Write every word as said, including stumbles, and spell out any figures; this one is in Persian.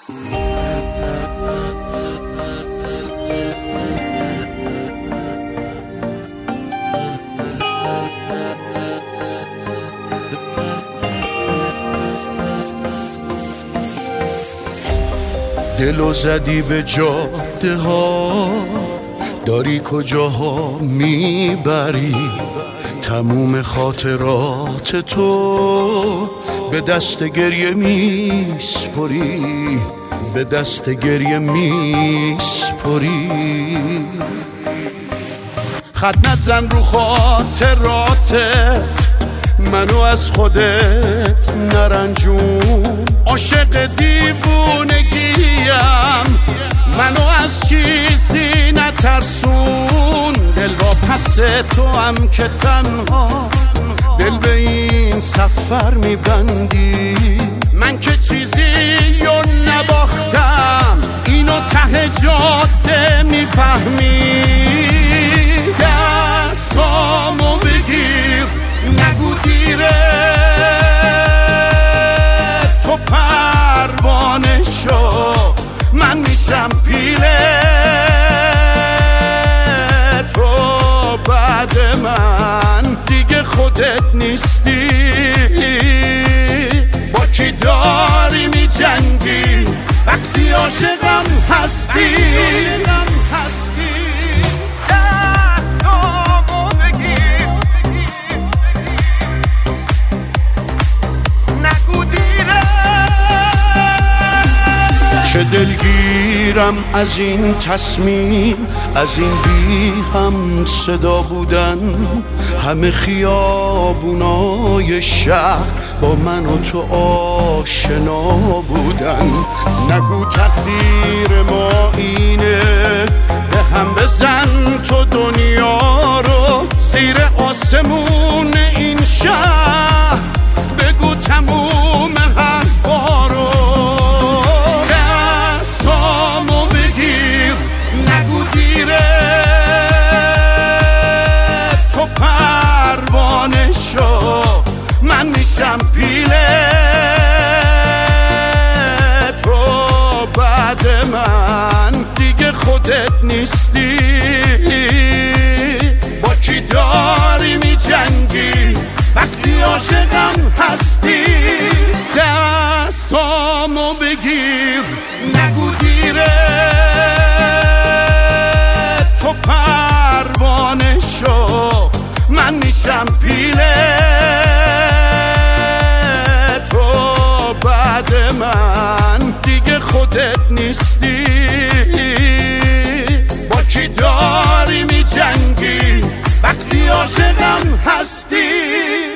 دلو زدی به جاده ها، داری کجاها میبری؟ تموم خاطرات تو به دست گریه میسپری، به دست گریه میسپری. خط نزن رو خاطراتت، منو از خودت نرنجون. عاشق دیوونگیم، منو از چیزی نترسون. دل با پس تو هم که تنها دل به این سفر میبندی. من که چیزی رو نباختم، اینو ته جاده میفهمی. دستامو بگیر، نگو دیره، تو پروانه شو، من میشم پیله تو. بعد من دیگه خودت نیستی. با کی داری میجنگی وقتی عاشقم هستی؟ چه دلگیرم از این تصمیم، از این بی هم صدا بودن. همه خیابونای شهر با من و تو آشنا بودن. نگو تقدیر ما اینه، به هم بزن تو دنیا رو. زیر آسمون این شهر بگو تموم حرفا رو. من میشم پیله تو. بعد من دیگه خودت نیستی. با کی داری میجنگی وقتی عاشقم هستی؟ دستامو بگیر، نگو دیره، تو پروانه شو، من میشم پیله تو. بعد من دیگه خودت نیستی. با کی داری میجنگی وقتی عاشقم هستی؟